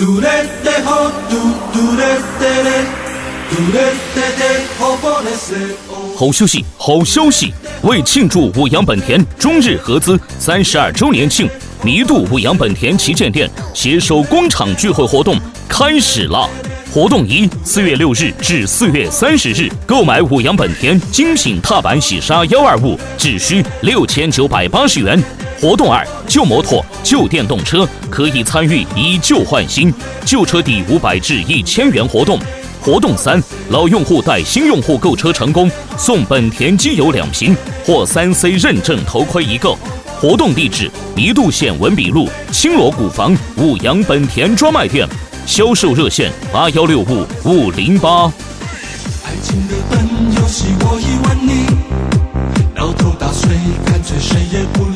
好消息，好消息！为庆祝五羊本田中日合资32周年庆，弥渡五羊本田旗舰店携手工厂聚会活动开始了。活动1 4月6日至4月30日，购买五羊本田精品踏板洗砂125只需6980元。活动2，旧摩托、旧电动车可以参与以旧换新，旧车抵500至1000元活动。活动3，老用户带新用户购车成功，送本田机油2瓶或3C 认证头盔1个。活动地址：弥渡县文笔路青罗古房五羊本田专卖店，销售热线8165-508。 爱情的笨游戏我已问你，摇头大睡，干脆谁也不理。